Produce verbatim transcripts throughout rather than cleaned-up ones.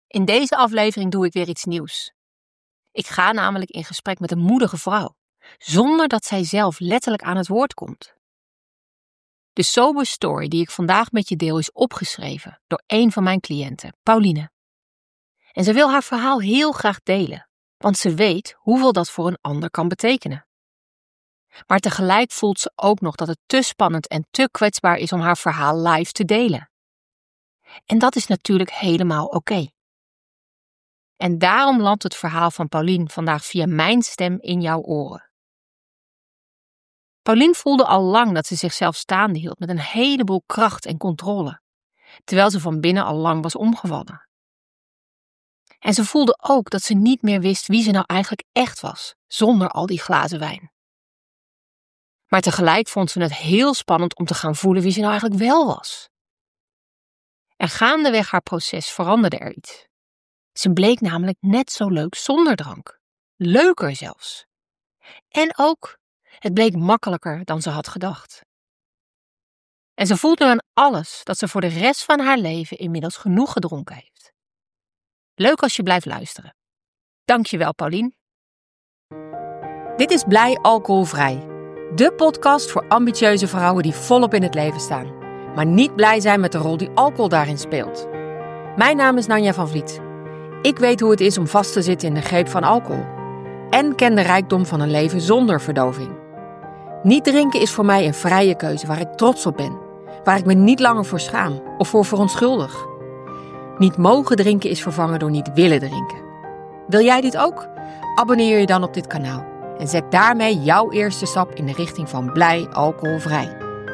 In deze aflevering doe ik weer iets nieuws. Ik ga namelijk in gesprek met een moedige vrouw, zonder dat zij zelf letterlijk aan het woord komt. De sober story die ik vandaag met je deel is opgeschreven door een van mijn cliënten, Pauline. En ze wil haar verhaal heel graag delen, want ze weet hoeveel dat voor een ander kan betekenen. Maar tegelijk voelt ze ook nog dat het te spannend en te kwetsbaar is om haar verhaal live te delen. En dat is natuurlijk helemaal oké. Okay. En daarom landt het verhaal van Pauline vandaag via mijn stem in jouw oren. Pauline voelde al lang dat ze zichzelf staande hield met een heleboel kracht en controle, terwijl ze van binnen al lang was omgevallen. En ze voelde ook dat ze niet meer wist wie ze nou eigenlijk echt was, zonder al die glazen wijn. Maar tegelijk vond ze het heel spannend om te gaan voelen wie ze nou eigenlijk wel was. En gaandeweg haar proces veranderde er iets. Ze bleek namelijk net zo leuk zonder drank. Leuker zelfs. En ook, het bleek makkelijker dan ze had gedacht. En ze voelt nu aan alles dat ze voor de rest van haar leven inmiddels genoeg gedronken heeft. Leuk als je blijft luisteren. Dankjewel, Pauline. Dit is Blij Alcoholvrij. De podcast voor ambitieuze vrouwen die volop in het leven staan, maar niet blij zijn met de rol die alcohol daarin speelt. Mijn naam is Nanja van Vliet. Ik weet hoe het is om vast te zitten in de greep van alcohol. En ken de rijkdom van een leven zonder verdoving. Niet drinken is voor mij een vrije keuze waar ik trots op ben. Waar ik me niet langer voor schaam of voor verontschuldig. Niet mogen drinken is vervangen door niet willen drinken. Wil jij dit ook? Abonneer je dan op dit kanaal. En zet daarmee jouw eerste stap in de richting van blij alcoholvrij.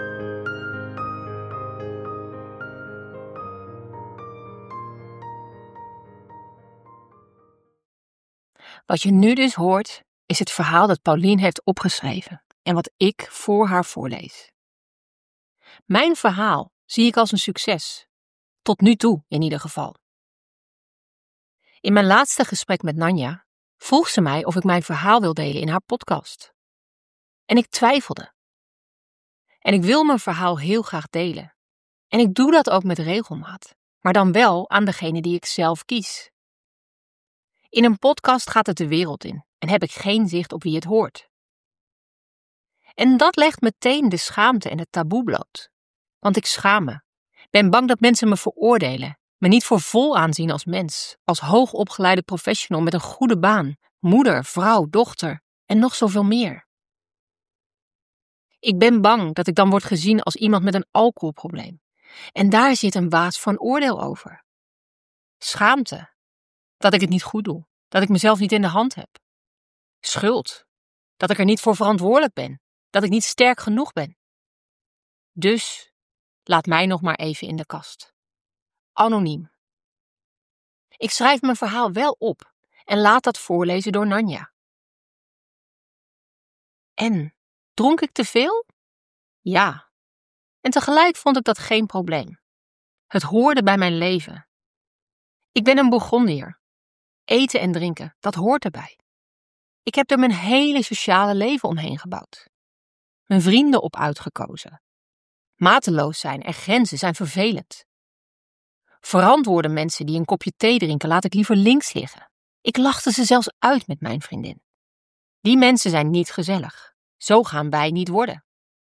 Wat je nu dus hoort, is het verhaal dat Pauline heeft opgeschreven en wat ik voor haar voorlees. Mijn verhaal zie ik als een succes. Tot nu toe in ieder geval. In mijn laatste gesprek met Nanja vroeg ze mij of ik mijn verhaal wil delen in haar podcast. En ik twijfelde. En ik wil mijn verhaal heel graag delen. En ik doe dat ook met regelmaat, maar dan wel aan degene die ik zelf kies. In een podcast gaat het de wereld in en heb ik geen zicht op wie het hoort. En dat legt meteen de schaamte en het taboe bloot. Want ik schaam me. Ben bang dat mensen me veroordelen, me niet voor vol aanzien als mens, als hoogopgeleide professional met een goede baan, moeder, vrouw, dochter en nog zoveel meer. Ik ben bang dat ik dan word gezien als iemand met een alcoholprobleem. En daar zit een waas van oordeel over. Schaamte. Dat ik het niet goed doe. Dat ik mezelf niet in de hand heb. Schuld. Dat ik er niet voor verantwoordelijk ben. Dat ik niet sterk genoeg ben. Dus laat mij nog maar even in de kast. Anoniem. Ik schrijf mijn verhaal wel op en laat dat voorlezen door Nanja. En, dronk ik te veel? Ja. En tegelijk vond ik dat geen probleem. Het hoorde bij mijn leven. Ik ben een Bourgondier. Eten en drinken, dat hoort erbij. Ik heb er mijn hele sociale leven omheen gebouwd. Mijn vrienden op uitgekozen. Mateloos zijn en grenzen zijn vervelend. Verantwoorde mensen die een kopje thee drinken laat ik liever links liggen. Ik lachte ze zelfs uit met mijn vriendin. Die mensen zijn niet gezellig. Zo gaan wij niet worden.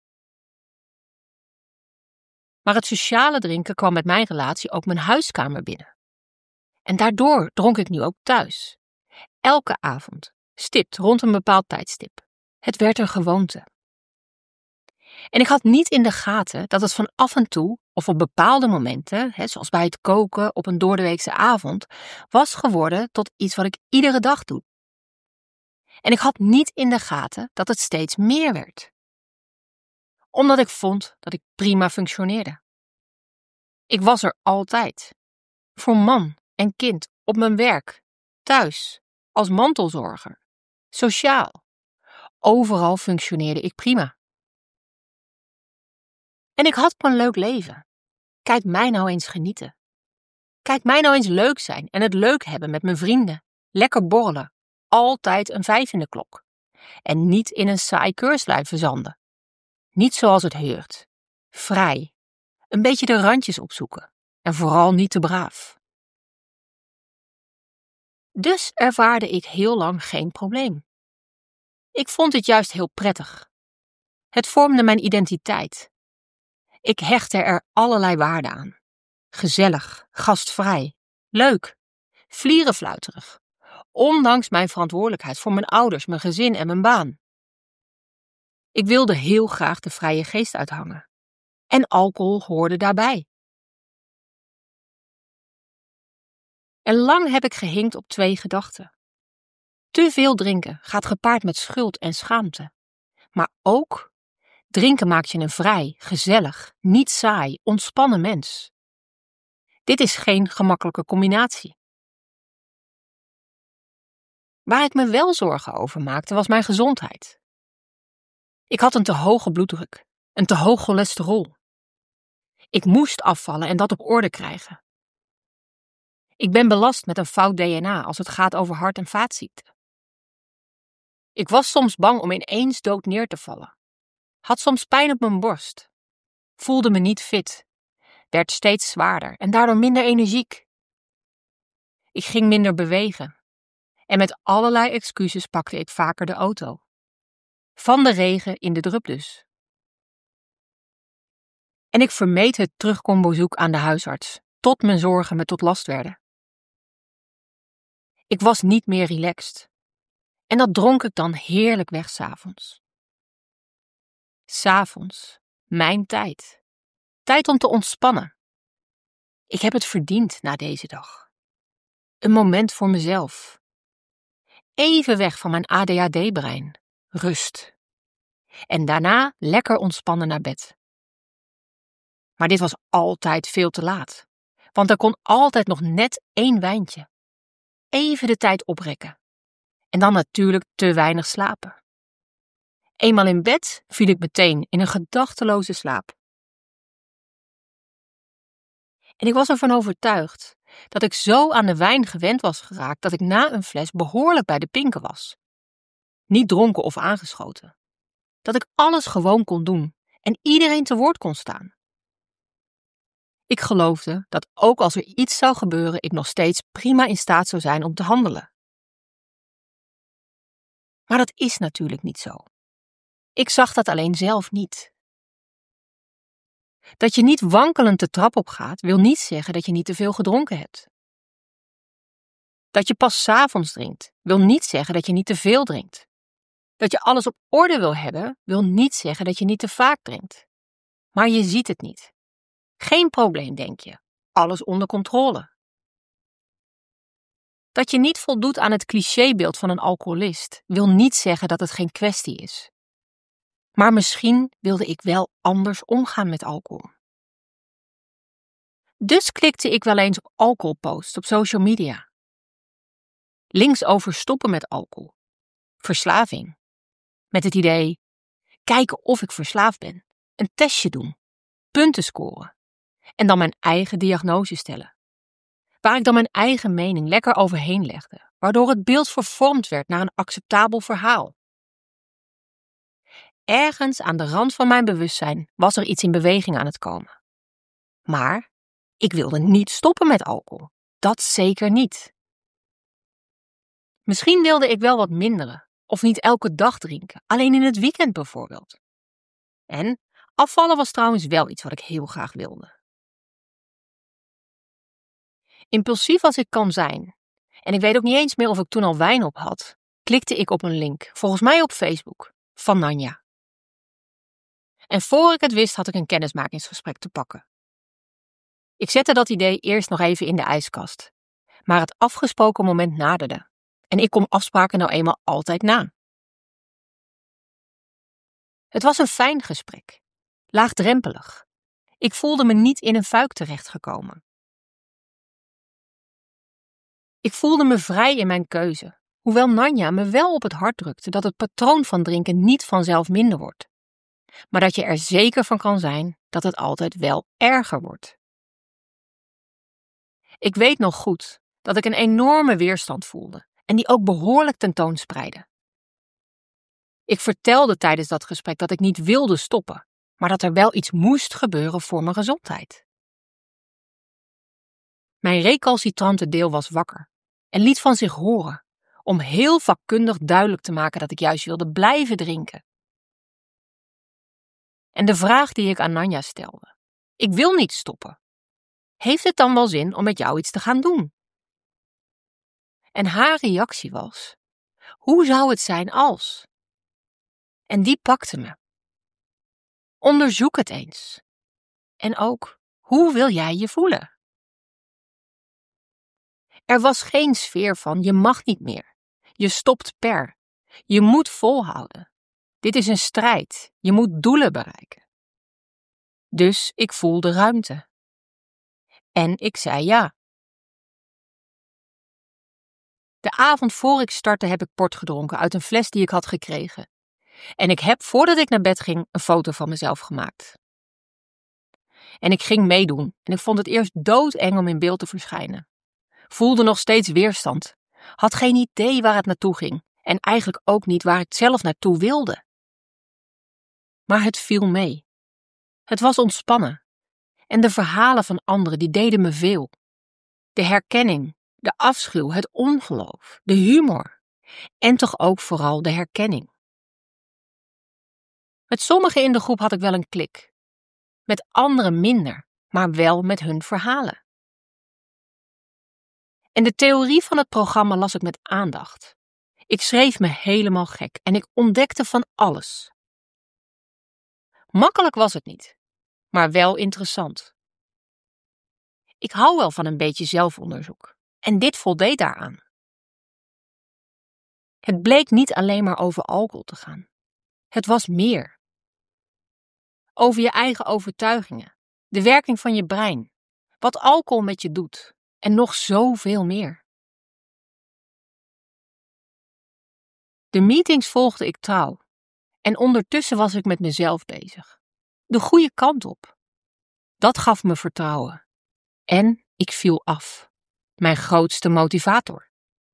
Maar het sociale drinken kwam met mijn relatie ook mijn huiskamer binnen. En daardoor dronk ik nu ook thuis. Elke avond, stipt rond een bepaald tijdstip. Het werd een gewoonte. En ik had niet in de gaten dat het van af en toe, of op bepaalde momenten, hè, zoals bij het koken op een doordeweekse avond, was geworden tot iets wat ik iedere dag doe. En ik had niet in de gaten dat het steeds meer werd. Omdat ik vond dat ik prima functioneerde. Ik was er altijd. Voor man en kind, op mijn werk, thuis, als mantelzorger, sociaal. Overal functioneerde ik prima. En ik had een leuk leven. Kijk mij nou eens genieten. Kijk mij nou eens leuk zijn en het leuk hebben met mijn vrienden. Lekker borrelen. Altijd een vijf in de klok. En niet in een saai keurslijf verzanden. Niet zoals het heurt. Vrij. Een beetje de randjes opzoeken. En vooral niet te braaf. Dus ervaarde ik heel lang geen probleem. Ik vond het juist heel prettig. Het vormde mijn identiteit. Ik hechtte er allerlei waarde aan. Gezellig, gastvrij, leuk, vlierenfluiterig. Ondanks mijn verantwoordelijkheid voor mijn ouders, mijn gezin en mijn baan. Ik wilde heel graag de vrije geest uithangen. En alcohol hoorde daarbij. En lang heb ik gehinkt op twee gedachten. Te veel drinken gaat gepaard met schuld en schaamte. Maar ook, drinken maakt je een vrij, gezellig, niet saai, ontspannen mens. Dit is geen gemakkelijke combinatie. Waar ik me wel zorgen over maakte was mijn gezondheid. Ik had een te hoge bloeddruk, een te hoog cholesterol. Ik moest afvallen en dat op orde krijgen. Ik ben belast met een fout D N A als het gaat over hart- en vaatziekten. Ik was soms bang om ineens dood neer te vallen. Had soms pijn op mijn borst. Voelde me niet fit. Werd steeds zwaarder en daardoor minder energiek. Ik ging minder bewegen. En met allerlei excuses pakte ik vaker de auto. Van de regen in de drup dus. En ik vermeed het terugkombezoek aan de huisarts, tot mijn zorgen me tot last werden. Ik was niet meer relaxed. En dat dronk ik dan heerlijk weg 's avonds. 's Avonds, mijn tijd. Tijd om te ontspannen. Ik heb het verdiend na deze dag. Een moment voor mezelf. Even weg van mijn A D H D-brein. Rust. En daarna lekker ontspannen naar bed. Maar dit was altijd veel te laat. Want er kon altijd nog net één wijntje. Even de tijd oprekken. En dan natuurlijk te weinig slapen. Eenmaal in bed viel ik meteen in een gedachteloze slaap. En ik was ervan overtuigd dat ik zo aan de wijn gewend was geraakt dat ik na een fles behoorlijk bij de pinken was. Niet dronken of aangeschoten. Dat ik alles gewoon kon doen en iedereen te woord kon staan. Ik geloofde dat ook als er iets zou gebeuren ik nog steeds prima in staat zou zijn om te handelen. Maar dat is natuurlijk niet zo. Ik zag dat alleen zelf niet. Dat je niet wankelend de trap op gaat, wil niet zeggen dat je niet te veel gedronken hebt. Dat je pas 's avonds drinkt, wil niet zeggen dat je niet te veel drinkt. Dat je alles op orde wil hebben, wil niet zeggen dat je niet te vaak drinkt. Maar je ziet het niet. Geen probleem, denk je. Alles onder controle. Dat je niet voldoet aan het clichébeeld van een alcoholist, wil niet zeggen dat het geen kwestie is. Maar misschien wilde ik wel anders omgaan met alcohol. Dus klikte ik wel eens op alcoholposts op social media. Links over stoppen met alcohol. Verslaving. Met het idee, kijken of ik verslaafd ben. Een testje doen. Punten scoren. En dan mijn eigen diagnose stellen. Waar ik dan mijn eigen mening lekker overheen legde. Waardoor het beeld vervormd werd naar een acceptabel verhaal. Ergens aan de rand van mijn bewustzijn was er iets in beweging aan het komen. Maar ik wilde niet stoppen met alcohol. Dat zeker niet. Misschien wilde ik wel wat minderen. Of niet elke dag drinken. Alleen in het weekend bijvoorbeeld. En afvallen was trouwens wel iets wat ik heel graag wilde. Impulsief als ik kan zijn, en ik weet ook niet eens meer of ik toen al wijn op had, klikte ik op een link, volgens mij op Facebook, van Nanja. En voor ik het wist had ik een kennismakingsgesprek te pakken. Ik zette dat idee eerst nog even in de ijskast, maar het afgesproken moment naderde. En ik kom afspraken nou eenmaal altijd na. Het was een fijn gesprek, laagdrempelig. Ik voelde me niet in een fuik terechtgekomen. Ik voelde me vrij in mijn keuze, hoewel Nanja me wel op het hart drukte dat het patroon van drinken niet vanzelf minder wordt. Maar dat je er zeker van kan zijn dat het altijd wel erger wordt. Ik weet nog goed dat ik een enorme weerstand voelde en die ook behoorlijk tentoonspreidde. Ik vertelde tijdens dat gesprek dat ik niet wilde stoppen, maar dat er wel iets moest gebeuren voor mijn gezondheid. Mijn recalcitrante deel was wakker en liet van zich horen, om heel vakkundig duidelijk te maken dat ik juist wilde blijven drinken. En de vraag die ik aan Nanja stelde: ik wil niet stoppen. Heeft het dan wel zin om met jou iets te gaan doen? En haar reactie was: hoe zou het zijn als? En die pakte me. Onderzoek het eens. En ook, hoe wil jij je voelen? Er was geen sfeer van je mag niet meer. Je stopt per. Je moet volhouden. Dit is een strijd. Je moet doelen bereiken. Dus ik voelde ruimte. En ik zei ja. De avond voor ik startte heb ik port gedronken uit een fles die ik had gekregen. En ik heb voordat ik naar bed ging een foto van mezelf gemaakt. En ik ging meedoen en ik vond het eerst doodeng om in beeld te verschijnen. Voelde nog steeds weerstand. Had geen idee waar het naartoe ging en eigenlijk ook niet waar ik zelf naartoe wilde. Maar het viel mee. Het was ontspannen. En de verhalen van anderen die deden me veel. De herkenning, de afschuw, het ongeloof, de humor. En toch ook vooral de herkenning. Met sommigen in de groep had ik wel een klik. Met anderen minder, maar wel met hun verhalen. En de theorie van het programma las ik met aandacht. Ik schreef me helemaal gek en ik ontdekte van alles. Makkelijk was het niet, maar wel interessant. Ik hou wel van een beetje zelfonderzoek en dit voldeed daaraan. Het bleek niet alleen maar over alcohol te gaan. Het was meer. Over je eigen overtuigingen, de werking van je brein, wat alcohol met je doet en nog zoveel meer. De meetings volgde ik trouw en ondertussen was ik met mezelf bezig. De goede kant op. Dat gaf me vertrouwen. En ik viel af. Mijn grootste motivator.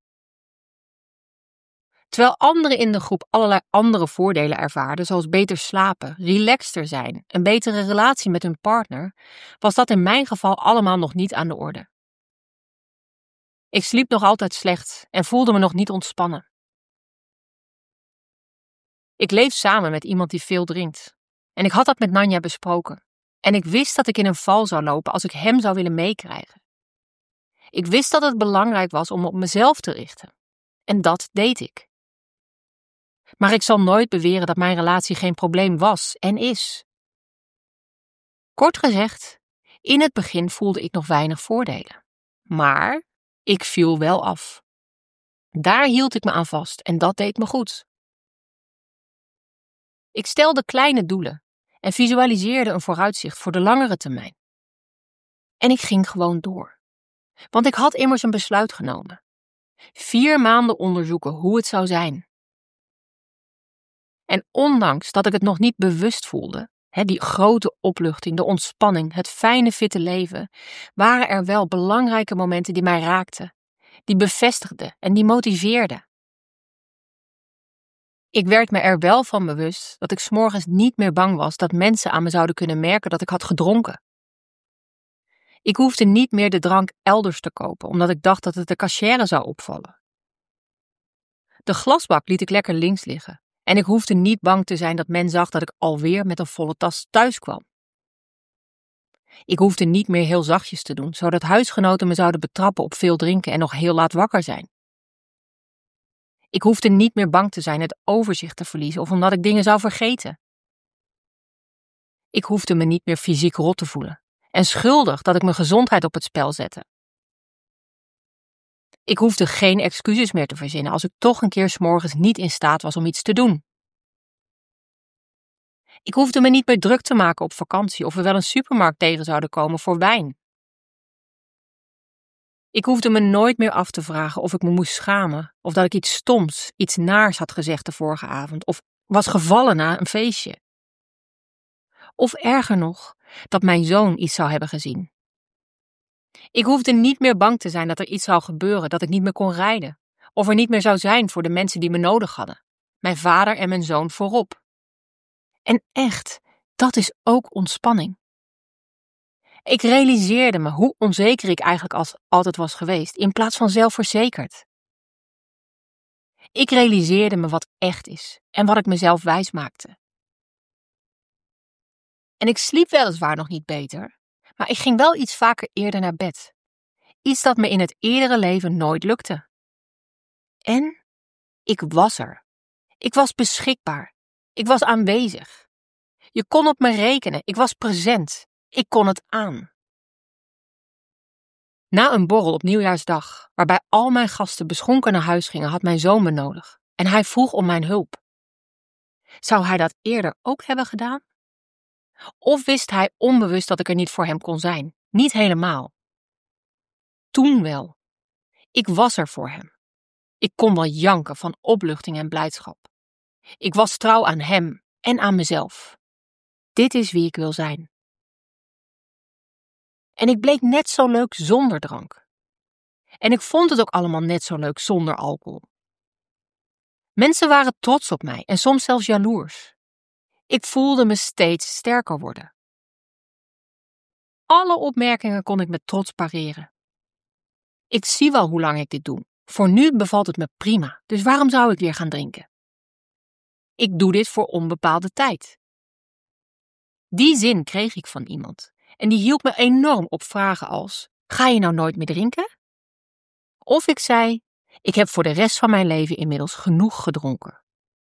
Terwijl anderen in de groep allerlei andere voordelen ervaarden, zoals beter slapen, relaxter zijn, een betere relatie met hun partner, was dat in mijn geval allemaal nog niet aan de orde. Ik sliep nog altijd slecht en voelde me nog niet ontspannen. Ik leef samen met iemand die veel drinkt. En ik had dat met Nanja besproken. En ik wist dat ik in een val zou lopen als ik hem zou willen meekrijgen. Ik wist dat het belangrijk was om op mezelf te richten. En dat deed ik. Maar ik zal nooit beweren dat mijn relatie geen probleem was en is. Kort gezegd, in het begin voelde ik nog weinig voordelen. Maar ik viel wel af. Daar hield ik me aan vast en dat deed me goed. Ik stelde kleine doelen en visualiseerde een vooruitzicht voor de langere termijn. En ik ging gewoon door. Want ik had immers een besluit genomen. Vier maanden onderzoeken hoe het zou zijn. En ondanks dat ik het nog niet bewust voelde, hè, die grote opluchting, de ontspanning, het fijne fitte leven, waren er wel belangrijke momenten die mij raakten, die bevestigden en die motiveerden. Ik werd me er wel van bewust dat ik 's morgens niet meer bang was dat mensen aan me zouden kunnen merken dat ik had gedronken. Ik hoefde niet meer de drank elders te kopen, omdat ik dacht dat het de cachère zou opvallen. De glasbak liet ik lekker links liggen en ik hoefde niet bang te zijn dat men zag dat ik alweer met een volle tas thuis kwam. Ik hoefde niet meer heel zachtjes te doen, zodat huisgenoten me zouden betrappen op veel drinken en nog heel laat wakker zijn. Ik hoefde niet meer bang te zijn het overzicht te verliezen of omdat ik dingen zou vergeten. Ik hoefde me niet meer fysiek rot te voelen en schuldig dat ik mijn gezondheid op het spel zette. Ik hoefde geen excuses meer te verzinnen als ik toch een keer 's morgens niet in staat was om iets te doen. Ik hoefde me niet meer druk te maken op vakantie of we wel een supermarkt tegen zouden komen voor wijn. Ik hoefde me nooit meer af te vragen of ik me moest schamen of dat ik iets stoms, iets naars had gezegd de vorige avond of was gevallen na een feestje. Of erger nog, dat mijn zoon iets zou hebben gezien. Ik hoefde niet meer bang te zijn dat er iets zou gebeuren, dat ik niet meer kon rijden. Of er niet meer zou zijn voor de mensen die me nodig hadden. Mijn vader en mijn zoon voorop. En echt, dat is ook ontspanning. Ik realiseerde me hoe onzeker ik eigenlijk als altijd was geweest, in plaats van zelfverzekerd. Ik realiseerde me wat echt is en wat ik mezelf wijs maakte. En ik sliep weliswaar nog niet beter, maar ik ging wel iets vaker eerder naar bed. Iets dat me in het eerdere leven nooit lukte. En ik was er. Ik was beschikbaar. Ik was aanwezig. Je kon op me rekenen. Ik was present. Ik kon het aan. Na een borrel op nieuwjaarsdag, waarbij al mijn gasten beschonken naar huis gingen, had mijn zoon me nodig. En hij vroeg om mijn hulp. Zou hij dat eerder ook hebben gedaan? Of wist hij onbewust dat ik er niet voor hem kon zijn? Niet helemaal. Toen wel. Ik was er voor hem. Ik kon wel janken van opluchting en blijdschap. Ik was trouw aan hem en aan mezelf. Dit is wie ik wil zijn. En ik bleek net zo leuk zonder drank. En ik vond het ook allemaal net zo leuk zonder alcohol. Mensen waren trots op mij en soms zelfs jaloers. Ik voelde me steeds sterker worden. Alle opmerkingen kon ik met trots pareren. Ik zie wel hoe lang ik dit doe. Voor nu bevalt het me prima, dus waarom zou ik weer gaan drinken? Ik doe dit voor onbepaalde tijd. Die zin kreeg ik van iemand en die hielp me enorm op vragen als: ga je nou nooit meer drinken? Of ik zei: ik heb voor de rest van mijn leven inmiddels genoeg gedronken.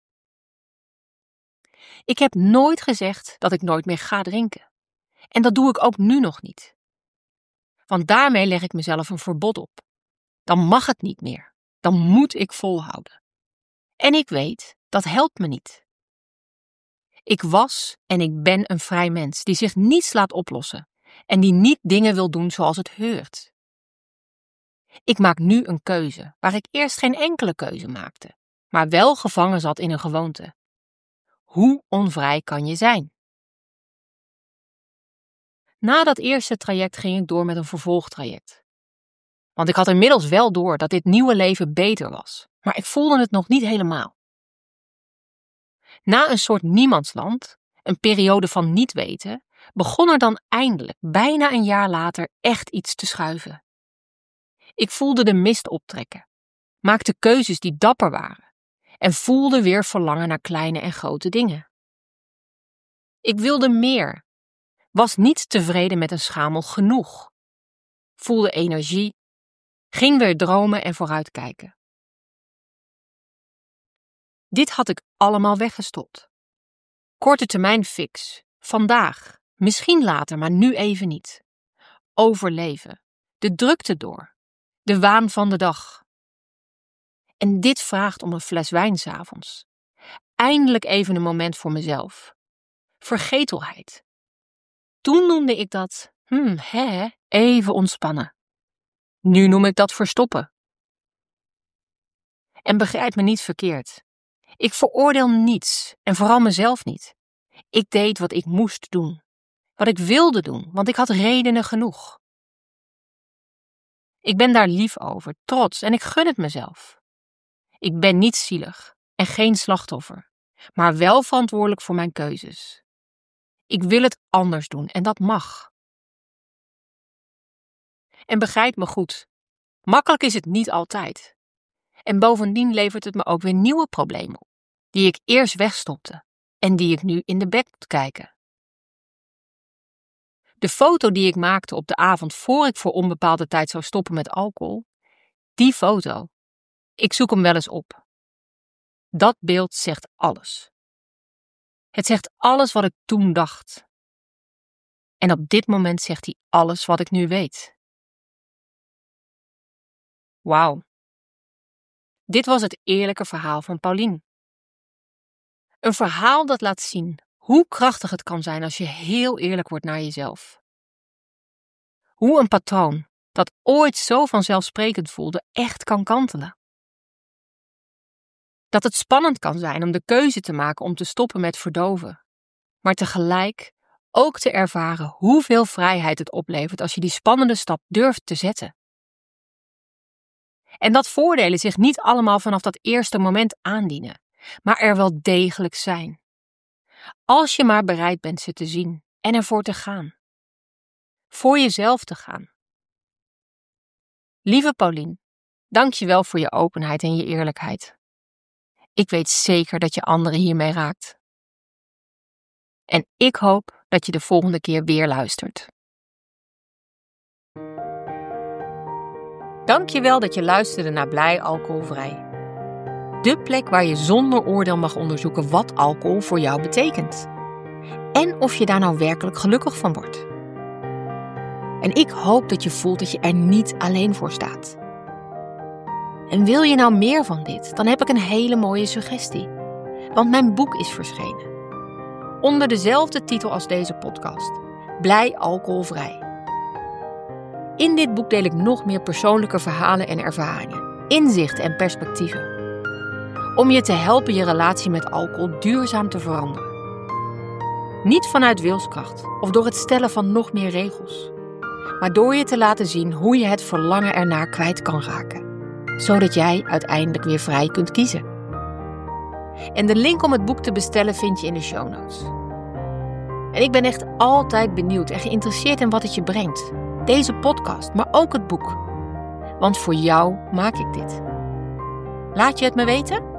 Ik heb nooit gezegd dat ik nooit meer ga drinken. En dat doe ik ook nu nog niet. Want daarmee leg ik mezelf een verbod op. Dan mag het niet meer. Dan moet ik volhouden. En ik weet, dat helpt me niet. Ik was en ik ben een vrij mens die zich niets laat oplossen en die niet dingen wil doen zoals het heurt. Ik maak nu een keuze waar ik eerst geen enkele keuze maakte, maar wel gevangen zat in een gewoonte. Hoe onvrij kan je zijn? Na dat eerste traject ging ik door met een vervolgtraject. Want ik had inmiddels wel door dat dit nieuwe leven beter was, maar ik voelde het nog niet helemaal. Na een soort niemandsland, een periode van niet weten, begon er dan eindelijk, bijna een jaar later, echt iets te schuiven. Ik voelde de mist optrekken, maakte keuzes die dapper waren en voelde weer verlangen naar kleine en grote dingen. Ik wilde meer, was niet tevreden met een schamel genoeg, voelde energie, ging weer dromen en vooruitkijken. Dit had ik allemaal weggestopt. Korte termijn fix, vandaag, misschien later, maar nu even niet. Overleven, de drukte door, de waan van de dag. En dit vraagt om een fles wijn 's avonds. Eindelijk even een moment voor mezelf. Vergetelheid. Toen noemde ik dat, hmm, hè, even ontspannen. Nu noem ik dat verstoppen. En begrijp me niet verkeerd. Ik veroordeel niets en vooral mezelf niet. Ik deed wat ik moest doen. Wat ik wilde doen, want ik had redenen genoeg. Ik ben daar lief over, trots en ik gun het mezelf. Ik ben niet zielig en geen slachtoffer, maar wel verantwoordelijk voor mijn keuzes. Ik wil het anders doen en dat mag. En begrijp me goed, makkelijk is het niet altijd. En bovendien levert het me ook weer nieuwe problemen op, die ik eerst wegstopte en die ik nu in de bek moet kijken. De foto die ik maakte op de avond voor ik voor onbepaalde tijd zou stoppen met alcohol, die foto, ik zoek hem wel eens op. Dat beeld zegt alles. Het zegt alles wat ik toen dacht. En op dit moment zegt hij alles wat ik nu weet. Wauw. Dit was het eerlijke verhaal van Paulien. Een verhaal dat laat zien hoe krachtig het kan zijn als je heel eerlijk wordt naar jezelf. Hoe een patroon dat ooit zo vanzelfsprekend voelde echt kan kantelen. Dat het spannend kan zijn om de keuze te maken om te stoppen met verdoven, maar tegelijk ook te ervaren hoeveel vrijheid het oplevert als je die spannende stap durft te zetten. En dat voordelen zich niet allemaal vanaf dat eerste moment aandienen, maar er wel degelijk zijn. Als je maar bereid bent ze te zien en ervoor te gaan. voor jezelf te gaan. Lieve Paulien, dank je wel voor je openheid en je eerlijkheid. Ik weet zeker dat je anderen hiermee raakt. En ik hoop dat je de volgende keer weer luistert. Dank je wel dat je luisterde naar Blij Alcoholvrij. De plek waar je zonder oordeel mag onderzoeken wat alcohol voor jou betekent. En of je daar nou werkelijk gelukkig van wordt. En ik hoop dat je voelt dat je er niet alleen voor staat. En wil je nou meer van dit, dan heb ik een hele mooie suggestie. Want mijn boek is verschenen. Onder dezelfde titel als deze podcast. Blij Alcoholvrij. In dit boek deel ik nog meer persoonlijke verhalen en ervaringen, inzichten en perspectieven. Om je te helpen je relatie met alcohol duurzaam te veranderen. Niet vanuit wilskracht of door het stellen van nog meer regels. Maar door je te laten zien hoe je het verlangen ernaar kwijt kan raken. Zodat jij uiteindelijk weer vrij kunt kiezen. En de link om het boek te bestellen vind je in de show notes. En ik ben echt altijd benieuwd en geïnteresseerd in wat het je brengt. Deze podcast, maar ook het boek. Want voor jou maak ik dit. Laat je het me weten?